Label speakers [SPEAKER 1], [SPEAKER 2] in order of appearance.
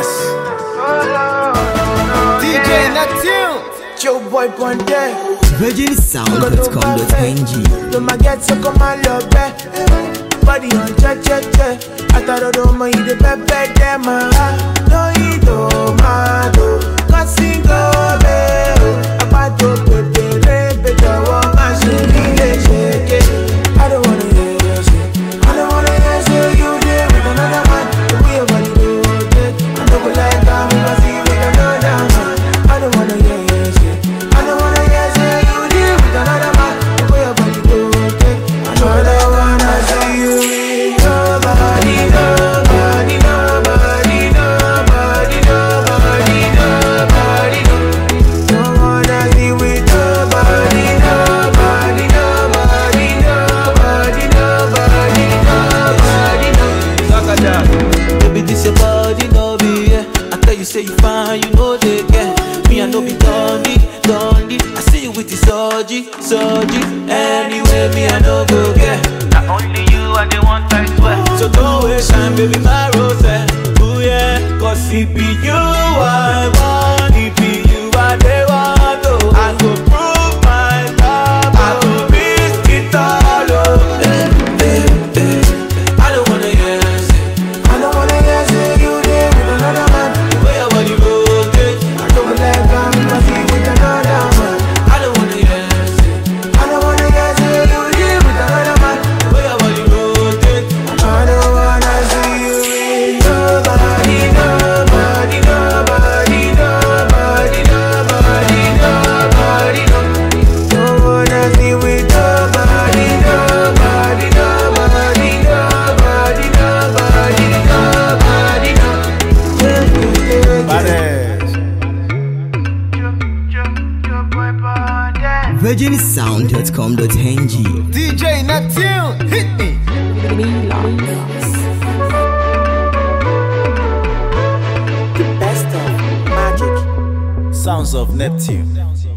[SPEAKER 1] DJ Neptune, Joe Boy Ponte,
[SPEAKER 2] VirginSound.com.ng.
[SPEAKER 1] don't forget to come and love me. Body on che. I thought I don't mind the pepe dem. No you don't mind. Cause sing go be. About to put the baby the woman she need shake it. I don't wanna hear you say. I don't wanna hear say you there with another man. The way your body do it. I don't like how we must see with another man. I don't wanna hear you say. I don't wanna hear say you there with another man. The way your body do it. I don't wanna see you with nobody. Don't wanna see with nobody.
[SPEAKER 3] Baby, this your body, no be, yeah. I tell you, say you fine, you know they care. Me, I know be dundee. I see you with the surgery. Anyway, me, I know go get.
[SPEAKER 4] Not only you are the one I swear.
[SPEAKER 3] So don't waste time, baby, my rose. Ooh, yeah. Cause it be you I want, it be you I they want, oh. I go prove my love, I go risk it all, oh. I don't wanna hear say,
[SPEAKER 1] I don't wanna hear say you there with another man.
[SPEAKER 3] the way your body rotate.
[SPEAKER 1] I don't like how we must see with another man.
[SPEAKER 3] I don't wanna hear say,
[SPEAKER 1] I don't wanna hear say you there with another man.
[SPEAKER 3] the way your body rotate.
[SPEAKER 1] I don't wanna see you with nobody. Don't wanna see with nobody.
[SPEAKER 2] VirginSound.com.ng.
[SPEAKER 1] DJ Neptune, hit me. The best of magic.
[SPEAKER 5] Sounds of Neptune.